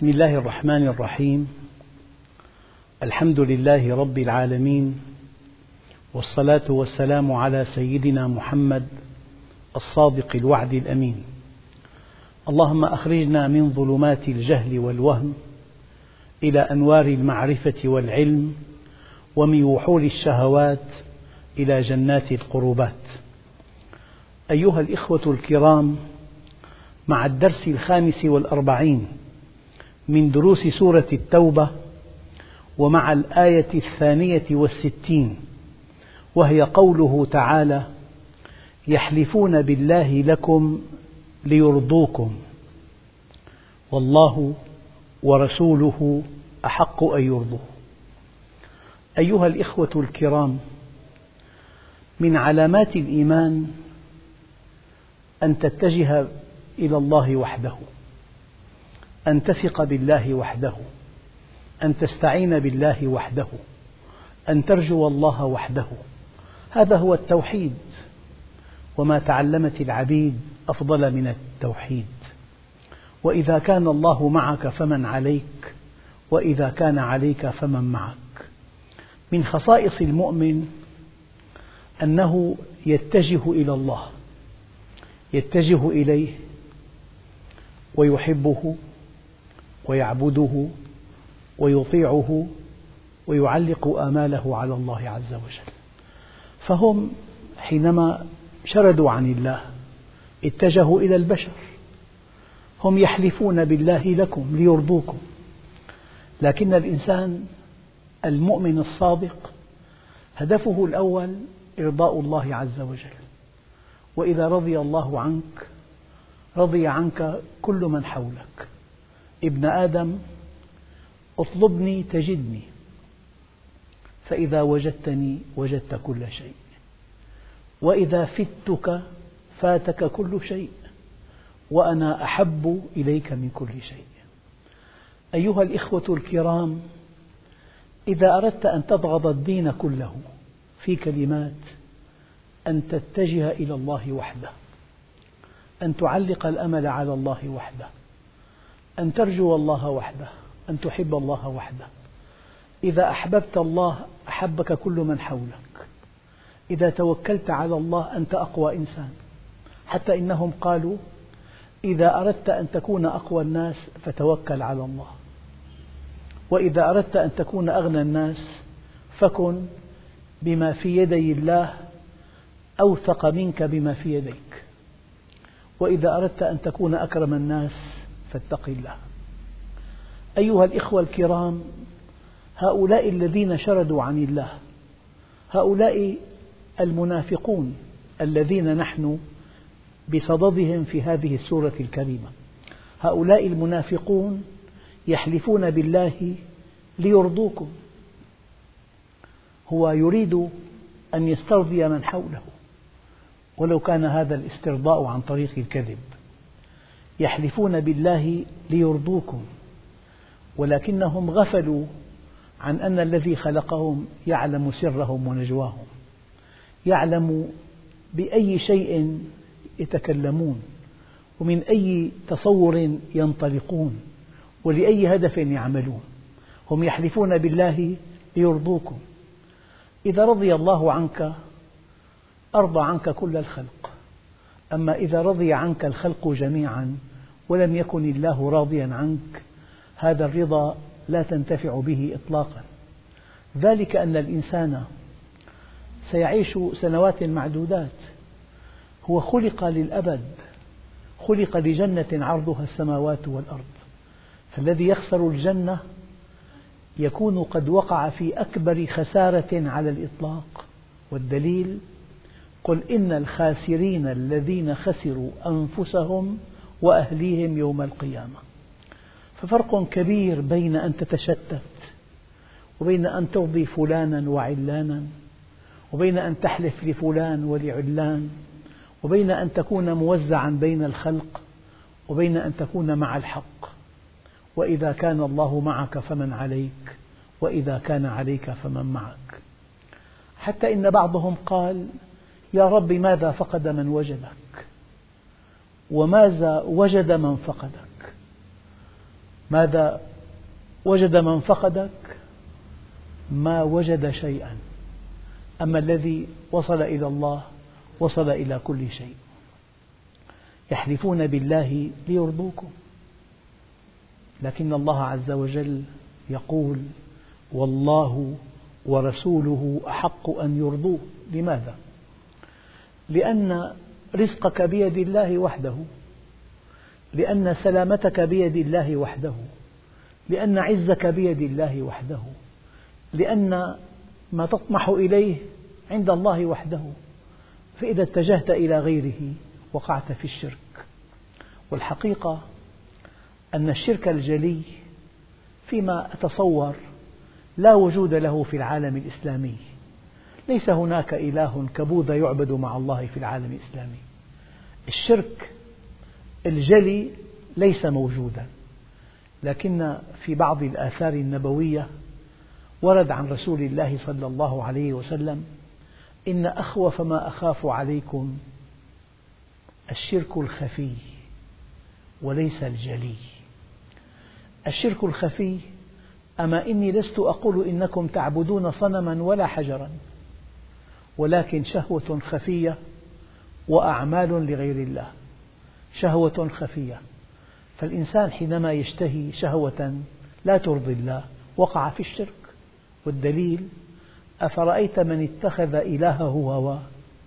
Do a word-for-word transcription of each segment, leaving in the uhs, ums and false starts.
بسم الله الرحمن الرحيم. الحمد لله رب العالمين، والصلاة والسلام على سيدنا محمد الصادق الوعد الأمين. اللهم أخرجنا من ظلمات الجهل والوهم إلى أنوار المعرفة والعلم، ومن وحول الشهوات إلى جنات القربات. أيها الإخوة الكرام، مع الدرس الخامس والأربعين من دروس سورة التوبة، ومع الآية الثانية والستين، وهي قوله تعالى: يحلفون بالله لكم ليرضوكم والله ورسوله أحق أن يرضوه. أيها الإخوة الكرام، من علامات الإيمان أن تتجه إلى الله وحده، أن تثق بالله وحده، أن تستعين بالله وحده، أن ترجو الله وحده. هذا هو التوحيد، وما تعلمت العبيد أفضل من التوحيد. وإذا كان الله معك فمن عليك، وإذا كان عليك فمن معك. من خصائص المؤمن أنه يتجه إلى الله، يتجه إليه ويحبه ويعبده ويطيعه ويعلق آماله على الله عز وجل. فهم حينما شردوا عن الله اتجهوا إلى البشر. هم يحلفون بالله لكم ليرضوكم، لكن الإنسان المؤمن الصادق هدفه الأول إرضاء الله عز وجل. وإذا رضي الله عنك رضي عنك كل من حولك. ابن آدم، اطلبني تجدني، فإذا وجدتني وجدت كل شيء، وإذا فتك فاتك كل شيء، وأنا أحب إليك من كل شيء. أيها الإخوة الكرام، إذا أردت أن تبغض الدين كله في كلمات: أن تتجه إلى الله وحده، أن تعلق الأمل على الله وحده، أن ترجو الله وحده، أن تحب الله وحده. إذا أحببت الله أحبك كل من حولك. إذا توكلت على الله أنت أقوى إنسان، حتى إنهم قالوا: إذا أردت أن تكون أقوى الناس فتوكل على الله، وإذا أردت أن تكون أغنى الناس فكن بما في يدي الله أوثق منك بما في يديك، وإذا أردت أن تكون أكرم الناس فاتق الله. أيها الإخوة الكرام، هؤلاء الذين شردوا عن الله، هؤلاء المنافقون الذين نحن بصددهم في هذه السورة الكريمة، هؤلاء المنافقون يحلفون بالله ليرضوكم. هو يريد أن يسترضي من حوله، ولو كان هذا الاسترضاء عن طريق الكذب. يحلفون بالله ليرضوكم، ولكنهم غفلوا عن أن الذي خلقهم يعلم سرهم ونجواهم، يعلم بأي شيء يتكلمون، ومن أي تصور ينطلقون، ولأي هدف يعملون. هم يحلفون بالله ليرضوكم. إذا رضي الله عنك أرضى عنك كل الخلق، أما إذا رضي عنك الخلق جميعا ولم يكن الله راضيا عنك، هذا الرضا لا تنتفع به إطلاقا. ذلك أن الإنسان سيعيش سنوات معدودات، هو خلق للأبد، خلق لجنة عرضها السماوات والأرض. فالذي يخسر الجنة يكون قد وقع في أكبر خسارة على الإطلاق. والدليل: قل إن الخاسرين الذين خسروا أنفسهم وأهليهم يوم القيامة. ففرق كبير بين أن تتشتت، وبين أن ترضي فلانا وعلانا، وبين أن تحلف لفلان ولعلان، وبين أن تكون موزعا بين الخلق، وبين أن تكون مع الحق. وإذا كان الله معك فمن عليك، وإذا كان عليك فمن معك. حتى إن بعضهم قال: يا رب، ماذا فقد من وجدك، وماذا وجد من فقدك؟ ماذا وجد من فقدك؟ ما وجد شيئا، أما الذي وصل إلى الله وصل إلى كل شيء. يحلفون بالله ليرضوكم، لكن الله عز وجل يقول: والله ورسوله أحق أن يرضوه. لماذا؟ لأن رزقك بيد الله وحده، لأن سلامتك بيد الله وحده، لأن عزك بيد الله وحده، لأن ما تطمح إليه عند الله وحده. فإذا اتجهت إلى غيره وقعت في الشرك. والحقيقة أن الشرك الجلي فيما أتصور لا وجود له في العالم الإسلامي. ليس هناك إله كبوذا يعبد مع الله في العالم الإسلامي. الشرك الجلي ليس موجودا، لكن في بعض الآثار النبوية ورد عن رسول الله صلى الله عليه وسلم: إن أخوف ما أخاف عليكم الشرك الخفي وليس الجلي. الشرك الخفي: أما إني لست أقول إنكم تعبدون صنما ولا حجرا، ولكن شهوة خفية وأعمال لغير الله. شهوة خفية، فالإنسان حينما يشتهي شهوة لا ترضي الله وقع في الشرك. والدليل: أفرأيت من اتخذ إلهه هواه.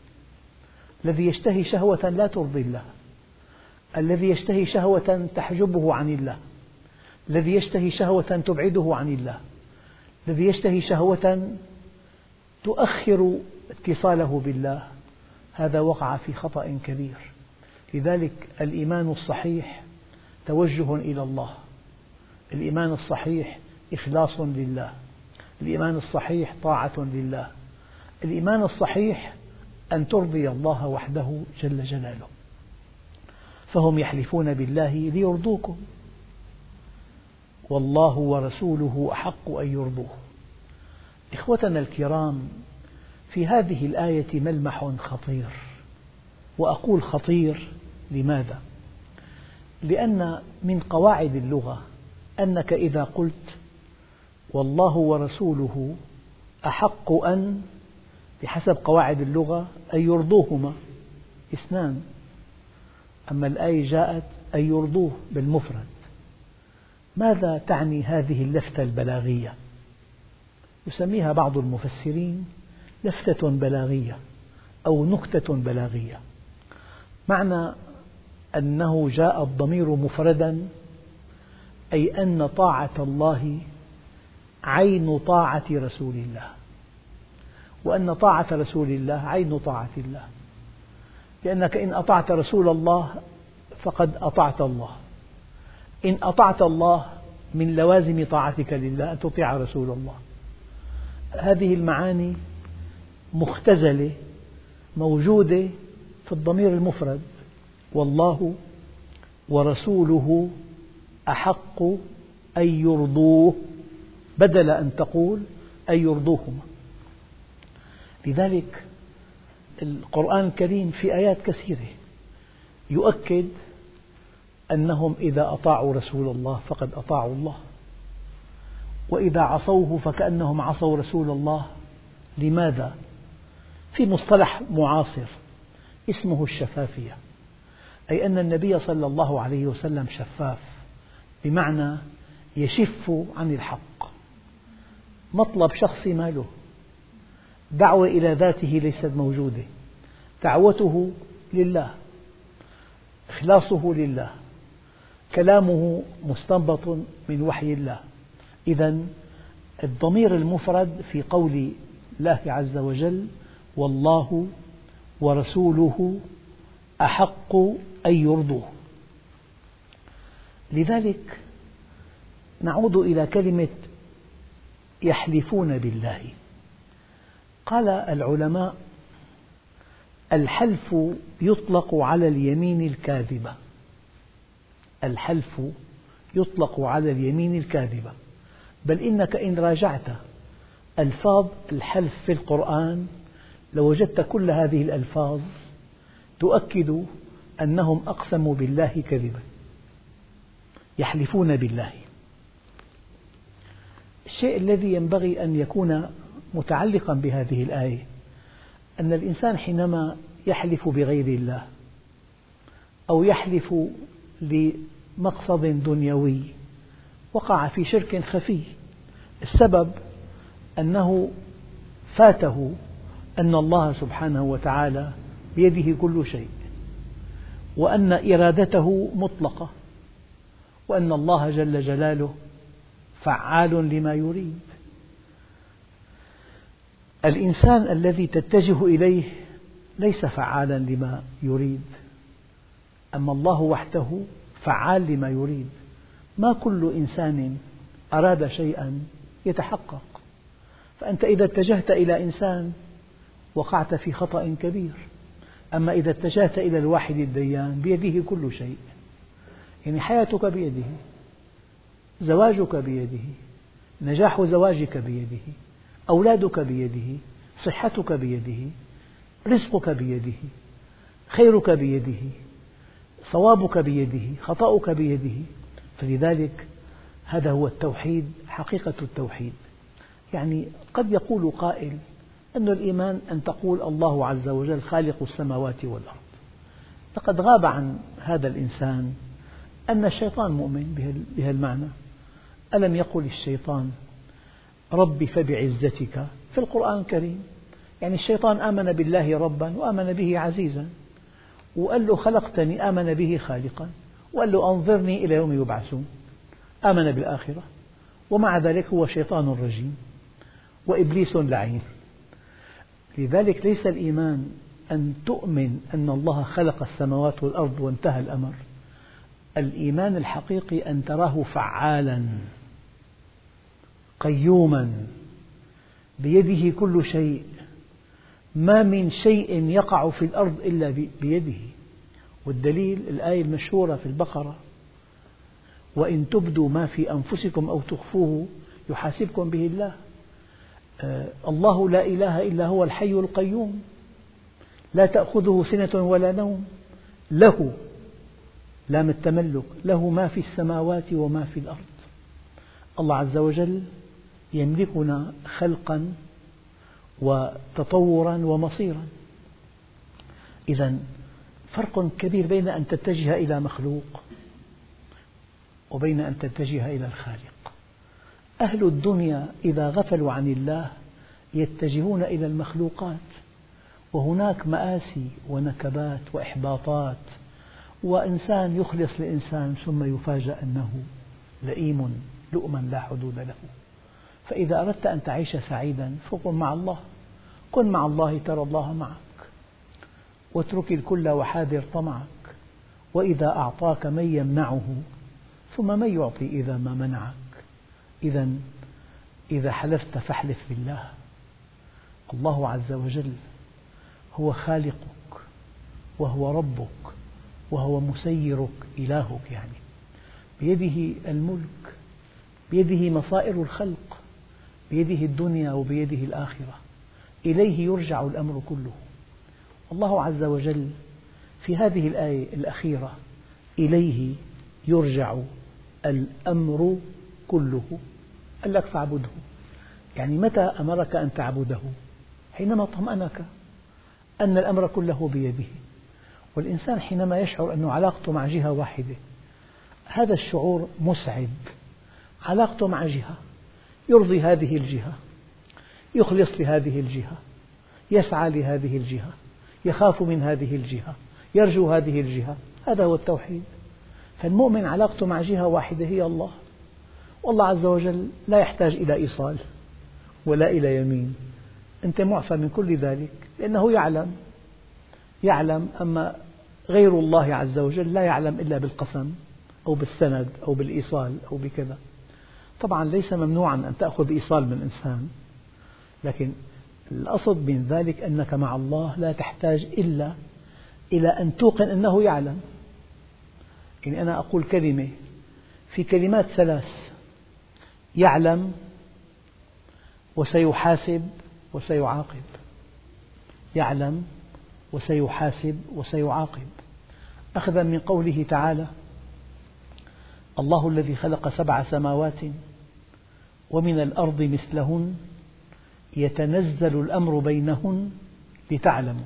الذي يشتهي شهوة لا ترضي الله، الذي يشتهي شهوة تحجبه عن الله، الذي يشتهي شهوة تبعده عن الله، الذي يشتهي شهوة تؤخر اتصاله بالله، هذا وقع في خطأ كبير. لذلك الإيمان الصحيح توجه إلى الله، الإيمان الصحيح إخلاص لله، الإيمان الصحيح طاعة لله، الإيمان الصحيح أن ترضي الله وحده جل جلاله. فهم يحلفون بالله ليرضوكم، والله ورسوله أحق أن يرضوه. إخوتنا الكرام، في هذه الآية ملمح خطير، وأقول خطير لماذا؟ لأن من قواعد اللغة أنك إذا قلت والله ورسوله أحق أن، بحسب قواعد اللغة أن يرضوهما اثنان، أما الآية جاءت أن يرضوه بالمفرد. ماذا تعني هذه اللفتة البلاغية؟ يسميها بعض المفسرين لفتة بلاغية أو نكتة بلاغية. معنى أنه جاء الضمير مفردا، أي أن طاعة الله عين طاعة رسول الله، وأن طاعة رسول الله عين طاعة الله. لأنك إن أطعت رسول الله فقد أطعت الله، إن أطعت الله من لوازم طاعتك لله أن تطيع رسول الله. هذه المعاني مختزلة موجودة في الضمير المفرد: والله ورسوله أحق أن يرضوه، بدل أن تقول أن يرضوهما. لذلك القرآن الكريم في آيات كثيرة يؤكد أنهم إذا أطاعوا رسول الله فقد أطاعوا الله، وإذا عصوه فكأنهم عصوا رسول الله. لماذا؟ في مصطلح معاصر اسمه الشفافية، أي أن النبي صلى الله عليه وسلم شفاف، بمعنى يشف عن الحق. مطلب شخصي ما له، دعوة إلى ذاته ليست موجودة، دعوته لله، إخلاصه لله، كلامه مستنبط من وحي الله. إذن الضمير المفرد في قول الله عز وجل: والله ورسوله أحق أن يرضوه. لذلك نعود إلى كلمة يحلفون بالله. قال العلماء: الحلف يطلق على اليمين الكاذبة، الحلف يطلق على اليمين الكاذبة. بل إنك إن راجعت ألفاظ الحلف في القرآن لوجدت كل هذه الألفاظ تؤكد أنهم أقسموا بالله كذبا. يحلفون بالله، الشيء الذي ينبغي أن يكون متعلقا بهذه الآية أن الإنسان حينما يحلف بغير الله أو يحلف لمقصد دنيوي وقع في شرك خفي، السبب أنه فاته أن الله سبحانه وتعالى بيده كل شيء، وأن إرادته مطلقة، وأن الله جل جلاله فعال لما يريد. الإنسان الذي تتجه إليه ليس فعالا لما يريد، أما الله وحده فعال لما يريد. ما كل إنسان أراد شيئا يتحقق، فأنت إذا اتجهت إلى إنسان وقعت في خطأ كبير، أما إذا اتجهت إلى الواحد الديان بيده كل شيء، يعني حياتك بيده، زواجك بيده، نجاح زواجك بيده، أولادك بيده، صحتك بيده، رزقك بيده، خيرك بيده، صوابك بيده، خطأك بيده. فلذلك هذا هو التوحيد، حقيقة التوحيد. يعني قد يقول قائل أن الإيمان أن تقول الله عز وجل خالق السماوات والأرض. لقد غاب عن هذا الإنسان أن الشيطان مؤمن بهذا المعنى. ألم يقل الشيطان رب فبعزتك في القرآن الكريم؟ يعني الشيطان آمن بالله ربا وآمن به عزيزا، وقال له خلقتني، آمن به خالقا، وقال له أنظرني إلى يوم يبعثون، آمن بالآخرة، ومع ذلك هو شيطان رجيم وإبليس لعين. لذلك ليس الإيمان أن تؤمن أن الله خلق السماوات والأرض وانتهى الأمر. الإيمان الحقيقي أن تراه فعالا قيوما بيده كل شيء، ما من شيء يقع في الأرض إلا بيده. والدليل الآية المشهورة في البقرة: وإن تبدوا ما في أنفسكم أو تخفوه يحاسبكم به الله. آه الله لا إله إلا هو الحي القيوم، لا تأخذه سنة ولا نوم، له لام التملك، له ما في السماوات وما في الأرض. الله عز وجل يملكنا خلقا وتطورا ومصيرا. إذن فرق كبير بين أن تتجه إلى مخلوق وبين أن تتجه إلى الخالق. أهل الدنيا إذا غفلوا عن الله يتجهون إلى المخلوقات، وهناك مآسي ونكبات وإحباطات، وإنسان يخلص لإنسان ثم يفاجأ أنه لئيم لؤما لا حدود له. فإذا أردت أن تعيش سعيدا فكن مع الله، كن مع الله ترى الله معك، واترك الكل وحاذر طمعك. وإذا أعطاك من يمنعه ثم من يعطي إذا ما منعك. إذا إذا حلفت فاحلف بالله. الله عز وجل هو خالقك وهو ربك وهو مسيرك، إلهك، يعني بيده الملك، بيده مصائر الخلق، بيده الدنيا وبيده الآخرة، إليه يرجع الأمر كله. الله عز وجل في هذه الآية الأخيرة إليه يرجع الأمر كله، قال لك فاعبده. يعني متى أمرك أن تعبده؟ حينما طمأنك أن الأمر كله بيده. والإنسان حينما يشعر أن علاقته مع جهة واحدة، هذا الشعور مسعد. علاقته مع جهة، يرضي هذه الجهة، يخلص لهذه الجهة، يسعى لهذه الجهة، يخاف من هذه الجهة، يرجو هذه الجهة. هذا هو التوحيد. فالمؤمن علاقته مع جهة واحدة هي الله، والله عز وجل لا يحتاج إلى إيصال ولا إلى يمين. أنت معفى من كل ذلك لأنه يعلم يعلم أما غير الله عز وجل لا يعلم إلا بالقسم أو بالسند أو بالإيصال أو بكذا. طبعا ليس ممنوعا أن تأخذ إيصال من إنسان، لكن الأصل من ذلك أنك مع الله لا تحتاج إلا إلى أن توقن أنه يعلم. يعني أنا أقول كلمة، في كلمات ثلاث: يعلم وسيحاسب وسيعاقب، يعلم وسيحاسب وسيعاقب، أخذا من قوله تعالى: الله الذي خلق سبع سماوات ومن الأرض مثلهن يتنزل الأمر بينهن لتعلموا،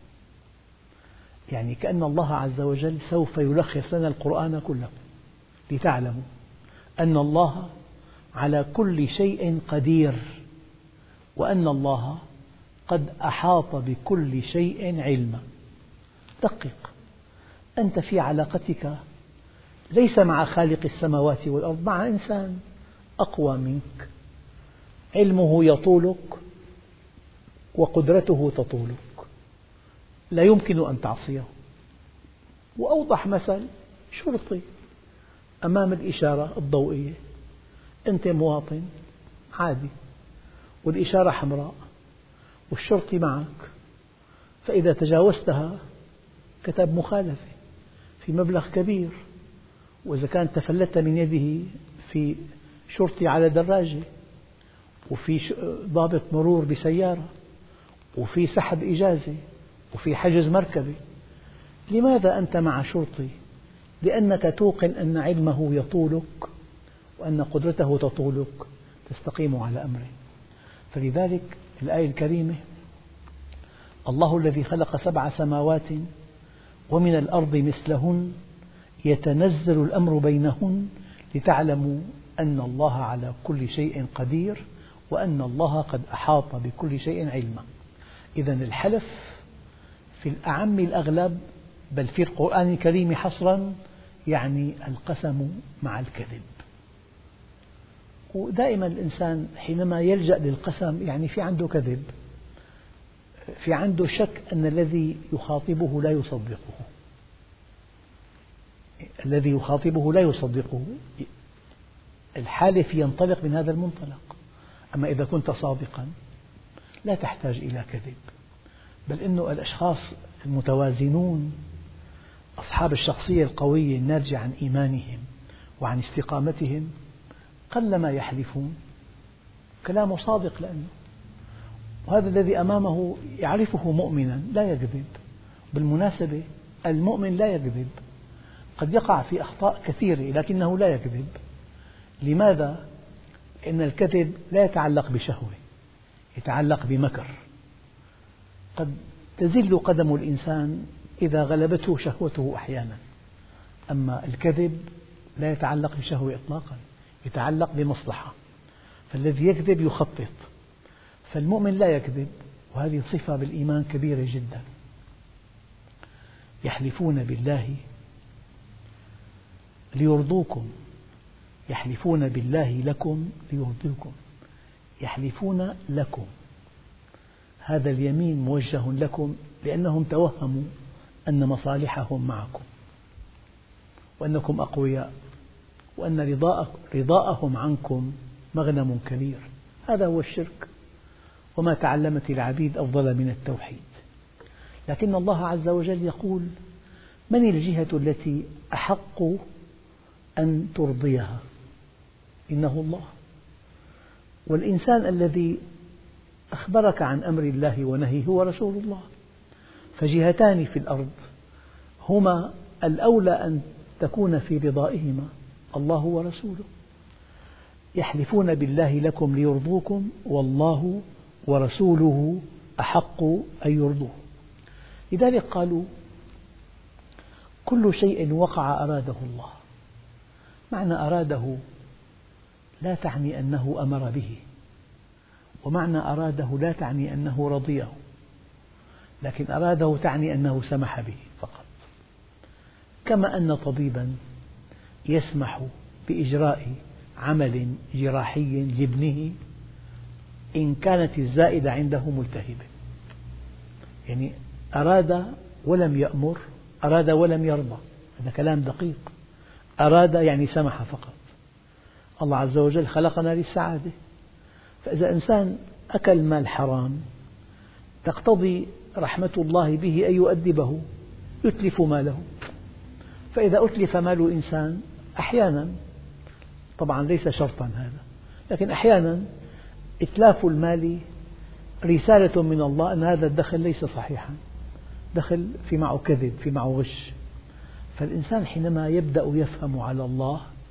يعني كأن الله عز وجل سوف يلخص لنا القرآن كله لتعلموا أن الله على كل شيء قدير، وأن الله قد أحاط بكل شيء علما. دقق، أنت في علاقتك ليس مع خالق السماوات والأرض، مع إنسان أقوى منك، علمه يطولك وقدرته تطولك، لا يمكن أن تعصيه. وأوضح مثل شرطي أمام الإشارة الضوئية، أنت مواطن عادي والإشارة حمراء والشرطي معك، فإذا تجاوزتها كتب مخالفة في مبلغ كبير، وإذا كان تفلت من يده في شرطي على دراجة، وفي ضابط مرور بسيارة، وفي سحب إجازة، وفي حجز مركبة، لماذا أنت مع شرطي؟ لأنك توقن أن علمه يطولك وأن قدرته تطولك، تستقيم على أمره. فلذلك الآية الكريمة: الله الذي خلق سبع سماوات ومن الأرض مثلهن يتنزل الأمر بينهن لتعلموا أن الله على كل شيء قدير وأن الله قد أحاط بكل شيء علما. إذن الحلف في الأعم الأغلب، بل في القرآن الكريم حصرا، يعني القسم مع الكذب. ودائما الإنسان حينما يلجأ للقسم يعني في عنده كذب، في عنده شك أن الذي يخاطبه لا يصدقه، الذي يخاطبه لا يصدقه، الحالف ينطلق من هذا المنطلق. أما إذا كنت صادقا لا تحتاج إلى كذب، بل إنه الأشخاص المتوازنون أصحاب الشخصية القوية الناتجة عن إيمانهم وعن استقامتهم قلما يحلفون، كلامه صادق، لأنه وهذا الذي أمامه يعرفه مؤمنا لا يكذب. بالمناسبة المؤمن لا يكذب، قد يقع في أخطاء كثيرة لكنه لا يكذب. لماذا؟ لأن الكذب لا يتعلق بشهوة، يتعلق بمكر. قد تزل قدم الإنسان إذا غلبته شهوته أحيانا، أما الكذب لا يتعلق بشهوة إطلاقا، يتعلق بمصلحة. فالذي يكذب يخطط، فالمؤمن لا يكذب، وهذه صفة بالإيمان كبيرة جدا. يحلفون بالله ليرضوكم، يحلفون بالله لكم ليرضوكم، يحلفون لكم، هذا اليمين موجه لكم لأنهم توهموا أن مصالحهم معكم وأنكم أقوياء وأن رضاءهم عنكم مغنم كبير. هذا هو الشرك، وما تعلمت العبيد أفضل من التوحيد. لكن الله عز وجل يقول: من الجهة التي أحق أن ترضيها؟ إنه الله. والإنسان الذي أخبرك عن أمر الله ونهيه هو رسول الله، فجهتان في الأرض هما الأولى أن تكون في رضائهما، الله ورسوله. يحلفون بالله لكم ليرضوكم والله ورسوله أحق أن يرضوه. لذلك قالوا: كل شيء وقع أراده الله. معنى أراده لا تعني أنه أمر به، ومعنى أراده لا تعني أنه رضيه، لكن أراده تعني أنه سمح به فقط. كما أن طبيبا يسمح بإجراء عمل جراحي لابنه إن كانت الزائدة عنده ملتهبة، يعني أراد ولم يأمر، أراد ولم يرضى، هذا كلام دقيق. أراد يعني سمح فقط. الله عز وجل خلقنا للسعادة، فإذا إنسان أكل مال حرام تقتضي رحمة الله به أن يؤدبه، يتلف ماله. فإذا أتلف مال إنسان أحيانا، طبعا ليس شرطا هذا، لكن أحيانا إتلاف المال رسالة من الله أن هذا الدخل ليس صحيحا، دخل في معه كذب، في معه غش. فالإنسان حينما يبدأ يفهم على الله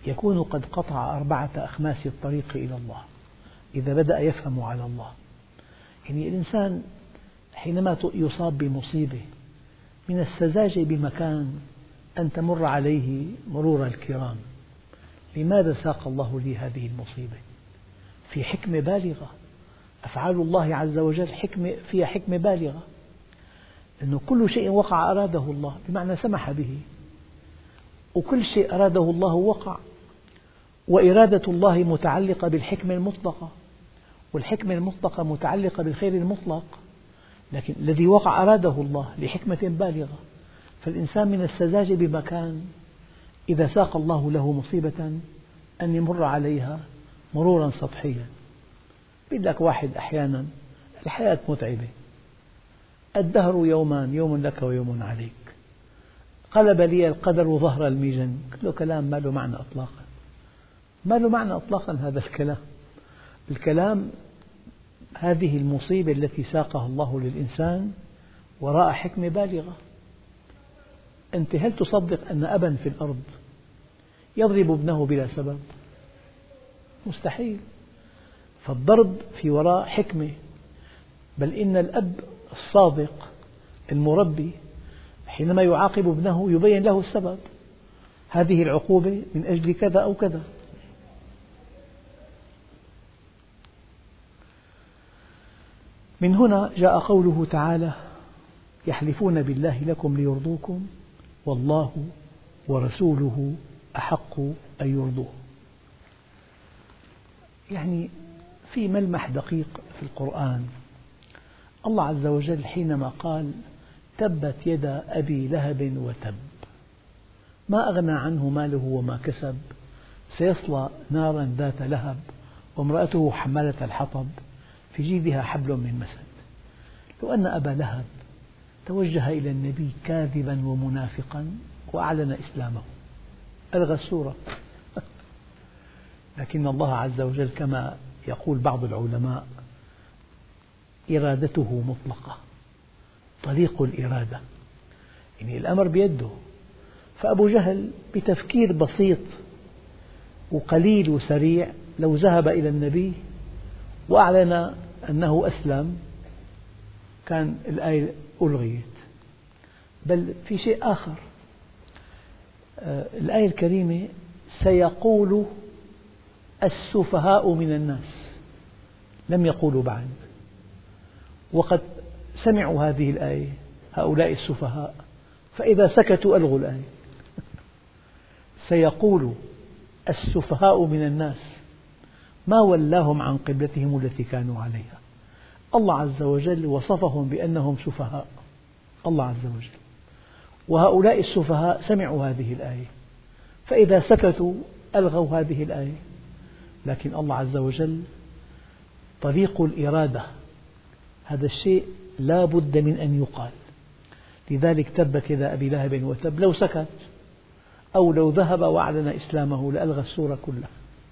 يكون قد قطع أربعة أخماس الطريق إلى الله إذا بدأ يفهم على الله. يعني الإنسان حينما يصاب بمصيبة من السذاجة بمكان أن تمر عليه مرور الكرام. لماذا ساق الله لي هذه المصيبة؟ في حكمة بالغة. أفعال الله عز وجل حكمة فيها حكمة بالغة، أنه كل شيء وقع أراده الله، بمعنى سمح به، وكل شيء أراده الله وقع. وإرادة الله متعلقة بالحكمة المطلقة، والحكمة المطلقة متعلقة بالخير المطلق، لكن الذي وقع أراده الله لحكمة بالغة. فالإنسان من السذاجة بمكان إذا ساق الله له مصيبة أن يمر عليها مرورا سطحيا. بيقول لك واحد أحيانا الحياة متعبة، الدهر يومان، يوم لك ويوم عليك، قلب لي القدر ظهر الميجن. كله كلام ما له معنى إطلاقا، ما له معنى إطلاقا هذا الكلام. الكلام هذه المصيبة التي ساقها الله للإنسان وراء حكمة بالغة. أنت هل تصدق أن أبا في الأرض يضرب ابنه بلا سبب؟ مستحيل. فالضرب في وراء حكمة، بل إن الأب الصادق المربي حينما يعاقب ابنه يبين له السبب، هذه العقوبة من أجل كذا أو كذا. من هنا جاء قوله تعالى: يحلفون بالله لكم ليرضوكم والله ورسوله أحق أن يرضوه. يعني في ملمح دقيق في القرآن. الله عز وجل حينما قال: تبت يدا أبي لهب وتب ما أغنى عنه ماله وما كسب سيصلى نارا ذات لهب وامرأته حمالة الحطب في جيدها حبل من مسد. لو أن أبا لهب توجه إلى النبي كاذبا ومنافقا وأعلن إسلامه ألغى السورة. لكن الله عز وجل كما يقول بعض العلماء إرادته مطلقة، طريق الإرادة، يعني الأمر بيده. فأبو جهل بتفكير بسيط وقليل وسريع لو ذهب إلى النبي وأعلن أنه أسلم كان الآية ألغيت. بل في شيء آخر، الآية الكريمة: سيقول السفهاء من الناس، لم يقولوا بعد، وقد سمعوا هذه الآية هؤلاء السفهاء، فإذا سكتوا ألغوا الآية. سيقول السفهاء من الناس ما ولاهم عن قبلتهم التي كانوا عليها. الله عز وجل وصفهم بأنهم سفهاء، الله عز وجل، وهؤلاء السفهاء سمعوا هذه الآية، فإذا سكتوا ألغوا هذه الآية. لكن الله عز وجل طريق الإرادة، هذا الشيء لا بد من أن يقال. لذلك تبت يدا أبي لهب وتب، لو سكت أو لو ذهب وأعلن إسلامه لألغى السورة كلها.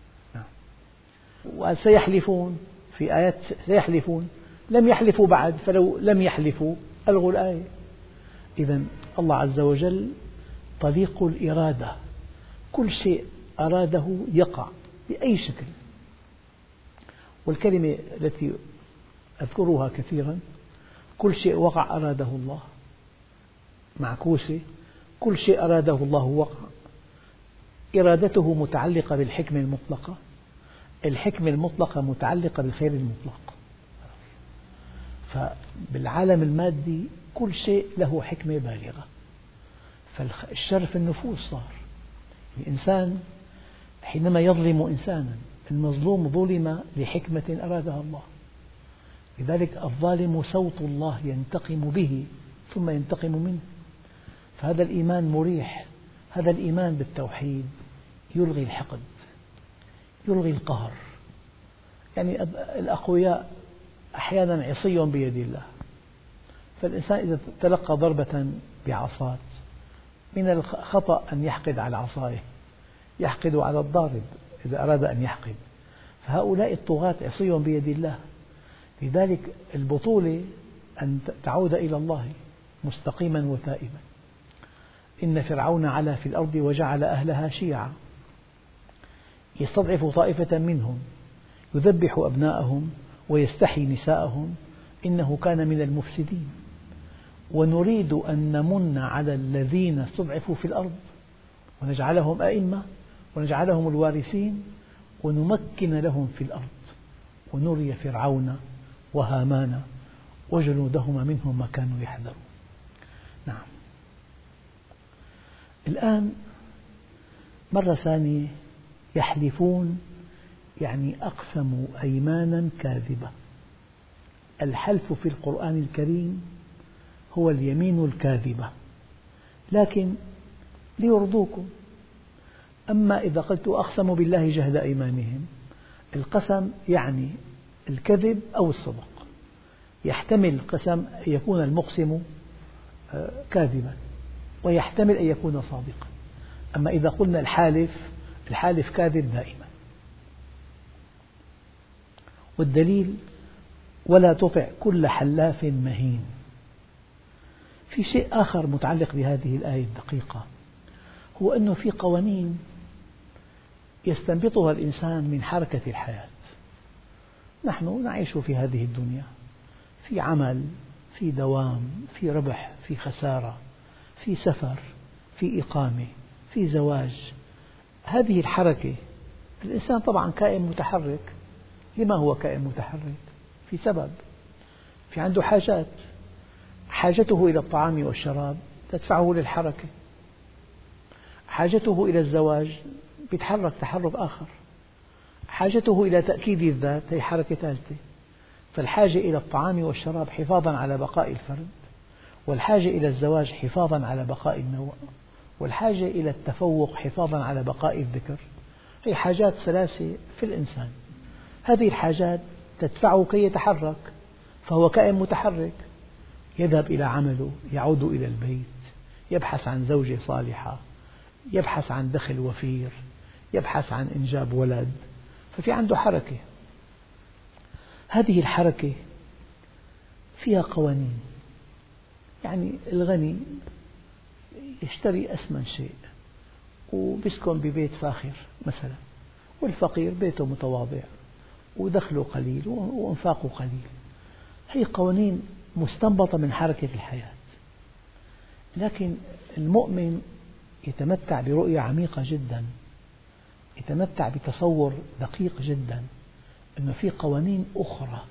وسيحلفون في آيات سيحلفون، لم يحلفوا بعد، فلو لم يحلفوا ألغوا الآية. إذن الله عز وجل طريق الإرادة، كل شيء أراده يقع بأي شكل. والكلمة التي أذكرها كثيرا: كل شيء وقع أراده الله، معكوسة، كل شيء أراده الله وقع. إرادته متعلقة بالحكمة المطلقة، الحكمة المطلقة متعلقة بالخير المطلق. فبالعالم المادي كل شيء له حكمة بالغة. فالشر في النفوس صار. الإنسان حينما يظلم إنسانا، المظلوم ظلم لحكمة أرادها الله. لذلك الظالم صوت الله ينتقم به ثم ينتقم منه. فهذا الإيمان مريح، هذا الإيمان بالتوحيد يلغي الحقد، يلغي القهر. يعني الأقوياء أحيانا عصي بيد الله، فالإنسان إذا تلقى ضربة بعصاة من الخطأ أن يحقد على عصايه، يحقد على الضارب إذا أراد أن يحقد. فهؤلاء الطغاة عصي بيد الله. لذلك البطولة أن تعود إلى الله مستقيما وتائبا. إن فرعون علا في الأرض وجعل أهلها شيعا يستضعف طائفة منهم يذبح أبناءهم ويستحيي نساءهم إنه كان من المفسدين ونريد أن نمن على الذين استضعفوا في الأرض ونجعلهم أئمة ونجعلهم الوارثين ونمكن لهم في الأرض ونري فرعون وهامان وجنودهما منهم ما كانوا يحذرون. نعم. الآن مرة ثانية يحلفون، يعني أقسموا أيمانا كاذبة. الحلف في القرآن الكريم هو اليمين الكاذبة، لكن ليرضوكم. أما إذا قلت أقسموا بالله جهد أيمانهم، القسم يعني الكذب أو الصدق، يحتمل القسم أن يكون المقسم كاذبا ويحتمل أن يكون صادقا. أما إذا قلنا الحالف، الحالف كاذب دائما. والدليل: ولا تطع كل حلاف مهين. في شيء آخر متعلق بهذه الآية الدقيقة، هو أنه في قوانين يستنبطها الإنسان من حركة الحياة. نحن نعيش في هذه الدنيا، في عمل، في دوام، في ربح، في خسارة، في سفر، في إقامة، في زواج. هذه الحركة، الإنسان طبعا كائن متحرك. لما هو كائن متحرك؟ في سبب، في عنده حاجات، حاجته إلى الطعام والشراب تدفعه للحركة، حاجته إلى الزواج يتحرك تحرك آخر، حاجته إلى تأكيد الذات هي حركة ثالثة. فالحاجة إلى الطعام والشراب حفاظا على بقاء الفرد، والحاجة إلى الزواج حفاظا على بقاء النوع، والحاجة إلى التفوق حفاظا على بقاء الذكر. هي حاجات ثلاثة في الإنسان. هذه الحاجات تدفعه كي يتحرك، فهو كائن متحرك. يذهب إلى عمله، يعود إلى البيت، يبحث عن زوجة صالحة، يبحث عن دخل وفير، يبحث عن إنجاب ولد، ففي عنده حركة. هذه الحركة فيها قوانين. يعني الغني يشتري أثمن شيء وبيسكن ببيت فاخر مثلا، والفقير بيته متواضع ودخله قليل وإنفاقه قليل. هي قوانين مستنبطة من حركة الحياة. لكن المؤمن يتمتع برؤية عميقة جدا، يتمتع بتصور دقيق جدا أن في قوانين أخرى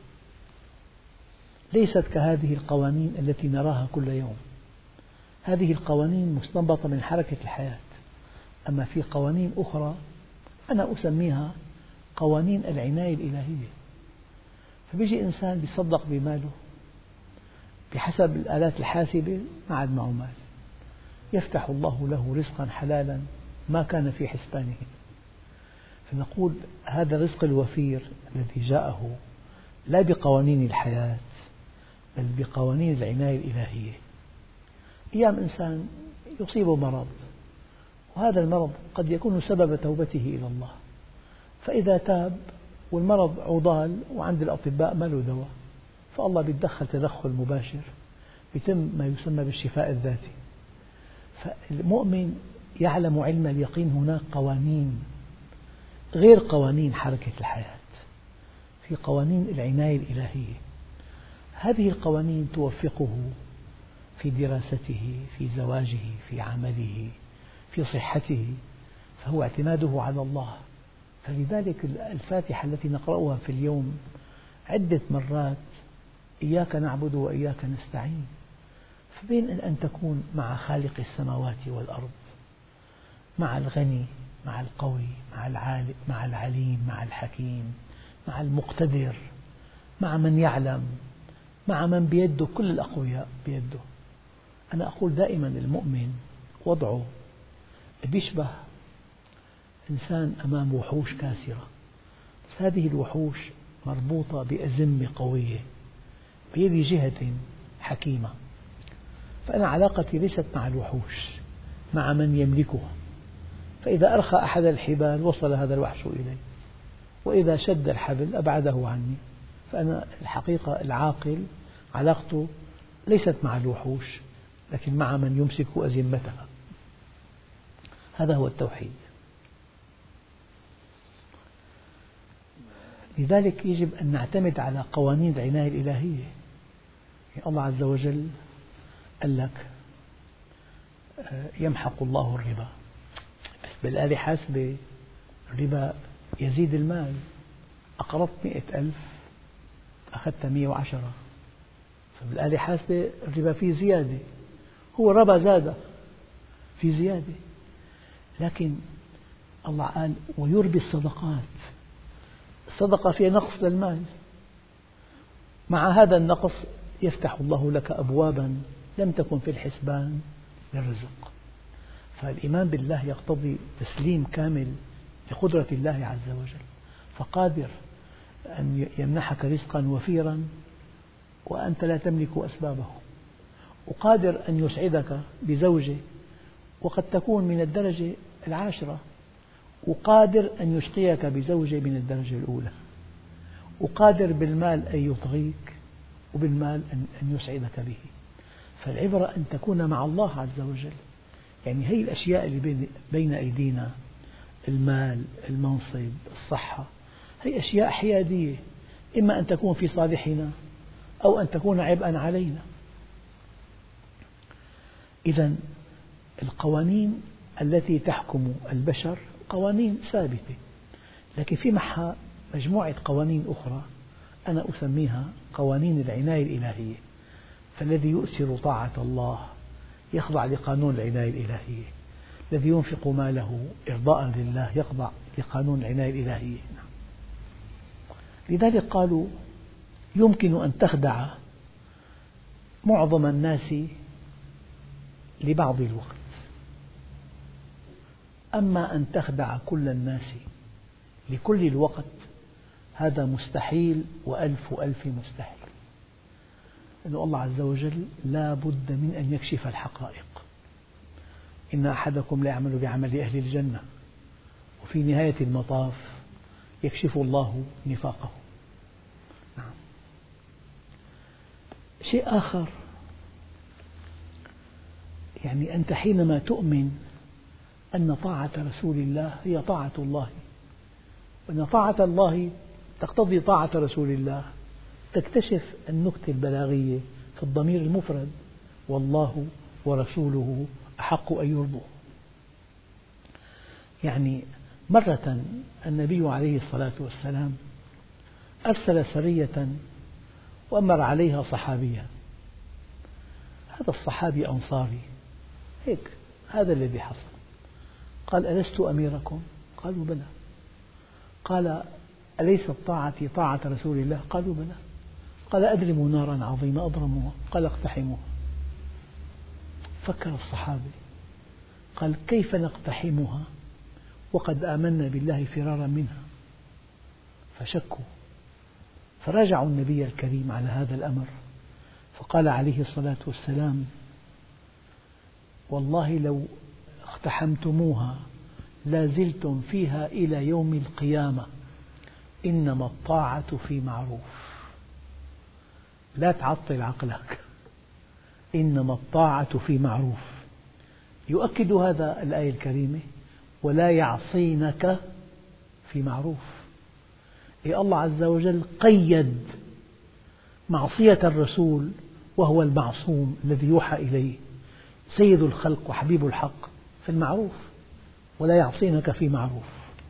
ليست كهذه القوانين التي نراها كل يوم. هذه القوانين مستنبطة من حركة الحياة، أما في قوانين أخرى أنا أسميها قوانين العناية الإلهية. فبيجي إنسان بيصدق بماله بحسب الآلات الحاسبة، ما عاد معه مال، يفتح الله له رزقا حلالا ما كان في حسبانه. فنقول هذا الرزق الوفير الذي جاءه لا بقوانين الحياة بل بقوانين العناية الإلهية. أيام إنسان يصيبه مرض، وهذا المرض قد يكون سبب توبته إلى الله، فإذا تاب والمرض عضال وعند الأطباء ما له دواء، فالله بيتدخل تدخل مباشر، يتم ما يسمى بالشفاء الذاتي. فالمؤمن يعلم علم اليقين هناك قوانين غير قوانين حركة الحياة، في قوانين العناية الإلهية. هذه القوانين توفقه في دراسته، في زواجه، في عمله، في صحته، فهو اعتماده على الله. فلذلك الفاتحة التي نقرأها في اليوم عدة مرات إياك نعبد وإياك نستعين، فبين أن تكون مع خالق السماوات والأرض، مع الغني، مع القوي، مع العالم، مع العليم، مع الحكيم، مع المقتدر، مع من يعلم، مع من بيده كل الأقوياء بيده. أنا أقول دائما المؤمن وضعه بيشبه إنسان أمام وحوش كاسرة، بس هذه الوحوش مربوطة بأزمة قوية بيد جهة حكيمة. فأنا علاقتي ليست مع الوحوش، مع من يملكها. فإذا أرخى أحد الحبال وصل هذا الوحش إلي، وإذا شد الحبل أبعده عني. فأنا الحقيقة العاقل علاقته ليست مع الوحوش لكن مع من يمسك أزمتها. هذا هو التوحيد. لذلك يجب أن نعتمد على قوانين العناية الإلهية. يعني الله عز وجل قال لك يمحق الله الربا، بس بالآلة حاسبة الربا يزيد المال. أقرضت مئة ألف أخذت مئة وعشرة، فبالآلة حاسبة الربا فيه زيادة، هو ربا زاد في زيادة. لكن الله قال ويربي الصدقات، الصدقة فيها نقص للمال، مع هذا النقص يفتح الله لك أبوابا لم تكن في الحسبان للرزق. فالإيمان بالله يقتضي تسليم كامل لقدرة الله عز وجل، فقادر أن يمنحك رزقا وفيرا وأنت لا تملك أسبابه، وقادر أن يسعدك بزوجة وقد تكون من الدرجة العاشرة، وقادر أن يشقيك بزوجة من الدرجة الأولى، وقادر بالمال أن يطغيك وبالمال أن يسعدك به. فالعبرة أن تكون مع الله عز وجل. يعني هذه الأشياء اللي بين أيدينا، المال، المنصب، الصحة، هي أشياء حيادية، إما أن تكون في صالحنا أو أن تكون عبئا علينا. إذن القوانين التي تحكم البشر قوانين ثابتة، لكن في معها مجموعة قوانين أخرى أنا أسميها قوانين العناية الإلهية. فالذي يؤثر طاعة الله يخضع لقانون العناية الإلهية، الذي ينفق ماله إرضاء لله يخضع لقانون العناية الإلهية. لذلك قالوا يمكن أن تخدع معظم الناس لبعض الوقت، أما أن تخدع كل الناس لكل الوقت هذا مستحيل وألف ألف مستحيل. لأن الله عز وجل لا بد من أن يكشف الحقائق. إن أحدكم لا يعمل بعمل أهل الجنة وفي نهاية المطاف يكشف الله نفاقه. نعم. شيء آخر، يعني أنت حينما تؤمن أن طاعة رسول الله هي طاعة الله، وأن طاعة الله تقتضي طاعة رسول الله، تكتشف النكتة البلاغية في الضمير المفرد: والله ورسوله أحق أن يرضوه. يعني مرة النبي عليه الصلاة والسلام أرسل سرية وأمر عليها صحابيا. هذا الصحابي أنصاري، هيك هذا الذي حصل. قال: ألست أميركم؟ قالوا: بلى. قال: أليست طاعتي طاعة رسول الله؟ قالوا: بلى. قال: أدرموا نارا عظيمة. أضرموها. قال: اقتحموها. فكر الصحابي قال: كيف نقتحمها وقد آمنا بالله فرارا منها؟ فشكوا، فراجعوا النبي الكريم على هذا الأمر، فقال عليه الصلاة والسلام: والله لو اقتحمتموها لازلتم فيها إلى يوم القيامة، إنما الطاعة في معروف. لا تعطل عقلك، إنما الطاعة في معروف. يؤكد هذا الآية الكريمة: ولا يعصينك في معروف. أي الله عز وجل قيد معصية الرسول وهو المعصوم الذي يوحى إليه سيد الخلق وحبيب الحق في المعروف، ولا يعصينك في معروف.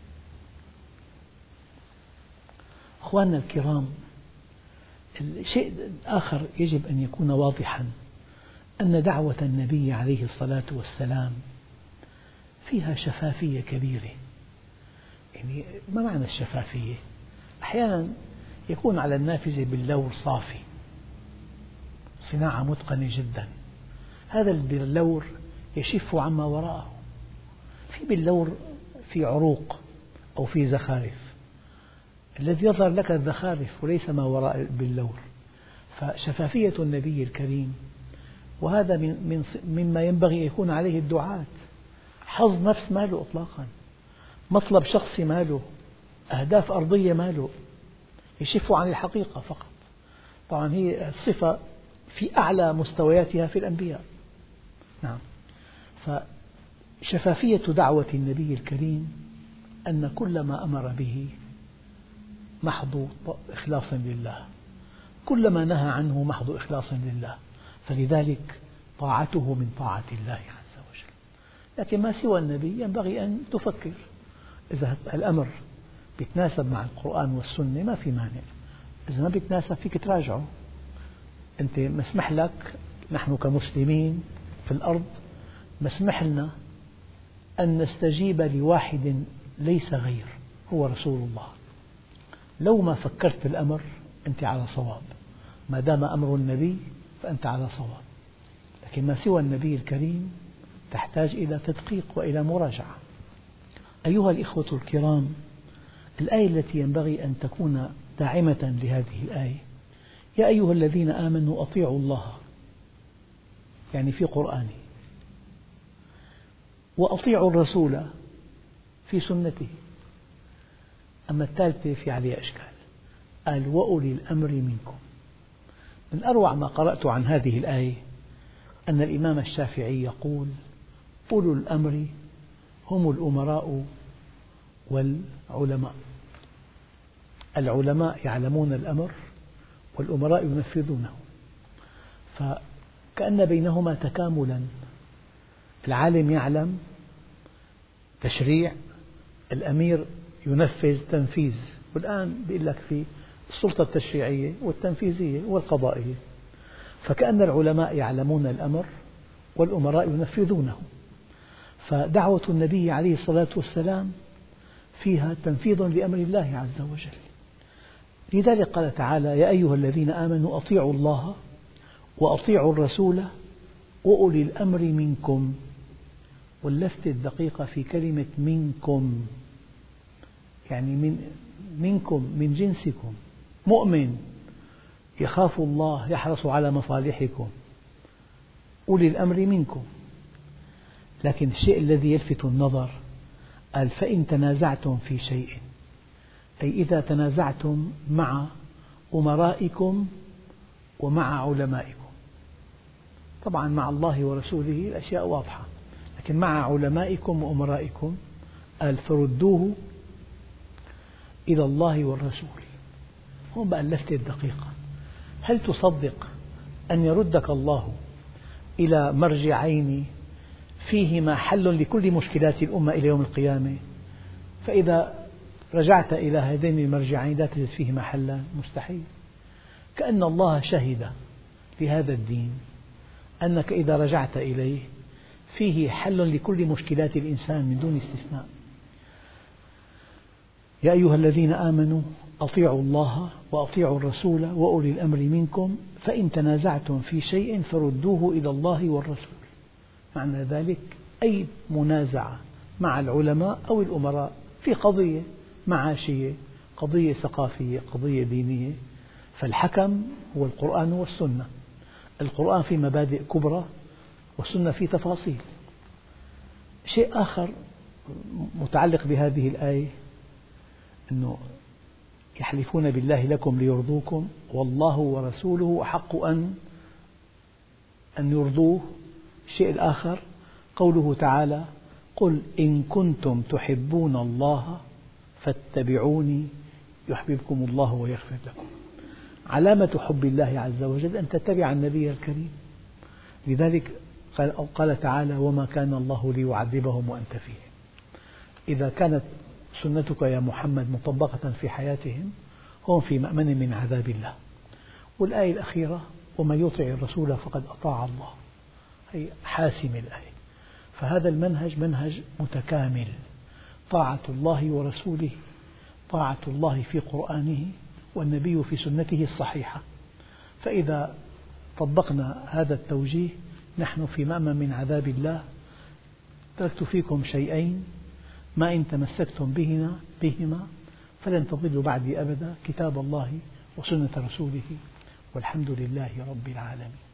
أخواننا الكرام، الشيء الآخر يجب أن يكون واضحا، أن دعوة النبي عليه الصلاة والسلام فيها شفافية كبيرة. يعني ما معنى الشفافية؟ أحيانا يكون على النافذة باللور صافي، صناعة متقنة جدا، هذا البلور يشف عما وراءه. في باللور في عروق أو في زخارف، الذي يظهر لك الزخارف وليس ما وراء باللور. فشفافية النبي الكريم، وهذا من مما ينبغي أن يكون عليه الدعاة. حظ نفس ماله إطلاقا، مطلب شخصي ماله، أهداف أرضية ماله، يشف عن الحقيقة فقط. طبعا هي الصفة في أعلى مستوياتها في الأنبياء. نعم. فشفافية دعوة النبي الكريم أن كل ما أمر به محض إخلاص لله، كل ما نهى عنه محض إخلاص لله، فلذلك طاعته من طاعة الله عز وجل. لكن ما سوى النبي ينبغي أن تفكر، إذا الأمر يتناسب مع القرآن والسنة ما في مانع، إذا ما بيتناسب فيك تراجعه. أنت مسمح لك، نحن كمسلمين في الأرض مسمح لنا أن نستجيب لواحد ليس غير هو رسول الله. لو ما فكرت في الأمر أنت على صواب، ما دام أمر النبي فأنت على صواب، لكن ما سوى النبي الكريم تحتاج إلى تدقيق وإلى مراجعة. أيها الإخوة الكرام، الآية التي ينبغي أن تكون داعمة لهذه الآية: يا أيها الذين آمنوا أطيعوا الله، يعني في قرآنه، وأطيعوا الرسول في سنته. أما الثالثة في عليها إشكال، قال وأولي الأمر منكم. من أروع ما قرأت عن هذه الآية أن الإمام الشافعي يقول: أولو الأمر هم الأمراء والعلماء. العلماء يعلمون الأمر والأمراء ينفذونه، فكأن بينهما تكاملا. العالم يعلم تشريع، الأمير ينفذ تنفيذ. والآن بيقول لك في السلطة التشريعية والتنفيذية والقضائية، فكأن العلماء يعلمون الأمر والأمراء ينفذونه. فدعوة النبي عليه الصلاة والسلام فيها تنفيذ لأمر الله عز وجل. لذلك قال تعالى: يا أيها الذين آمنوا أطيعوا الله وأطيعوا الرسول وأولي الأمر منكم. واللفتة الدقيقة في كلمة منكم، يعني من منكم من جنسكم، مؤمن يخاف الله يحرص على مصالحكم، أولي الأمر منكم. لكن الشيء الذي يلفت النظر قال: فإن تنازعتم في شيء، أي إذا تنازعتم مع أمرائكم ومع علمائكم. طبعا مع الله ورسوله الأشياء واضحة، لكن مع علمائكم وأمرائكم قال: فردوه إلى الله والرسول. هون بقى اللفتة الدقيقة: هل تصدق أن يردك الله إلى مرجعين فيهما حل لكل مشكلات الأمة إلى يوم القيامة، فإذا رجعت إلى هذين المرجعين لا تجد فيهما حلا؟ مستحيل. كأن الله شهد لهذا الدين أنك إذا رجعت إليه فيه حل لكل مشكلات الإنسان من دون استثناء. يا أيها الذين آمنوا أطيعوا الله وأطيعوا الرسول وأولي الأمر منكم فإن تنازعتم في شيء فردوه إلى الله والرسول. معنى ذلك أي منازعة مع العلماء أو الأمراء في قضية معاشية، قضية ثقافية، قضية دينية، فالحكم هو القرآن والسنة. القرآن في مبادئ كبرى والسنة في تفاصيل. شيء آخر متعلق بهذه الآية أنه يحلفون بالله لكم ليرضوكم والله ورسوله أحق أن أن يرضوه. الشيء الآخر قوله تعالى: قل إن كنتم تحبون الله فاتبعوني يحببكم الله ويغفر لكم. علامة حب الله عز وجل أن تتبع النبي الكريم. لذلك قال تعالى: وما كان الله ليعذبهم وأنت فيهم. إذا كانت سنتك يا محمد مطبقة في حياتهم هم في مأمن من عذاب الله. والآية الأخيرة: ومن يطع الرسول فقد أطاع الله، هي حاسم الآية. فهذا المنهج منهج متكامل: طاعة الله ورسوله، طاعة الله في قرآنه والنبي في سنته الصحيحة. فإذا طبقنا هذا التوجيه نحن في مأمن من عذاب الله. تركت فيكم شيئين ما إن تمسكتم بهما بهما فلن تضلوا بعدي أبدا: كتاب الله وسنة رسوله، والحمد لله رب العالمين.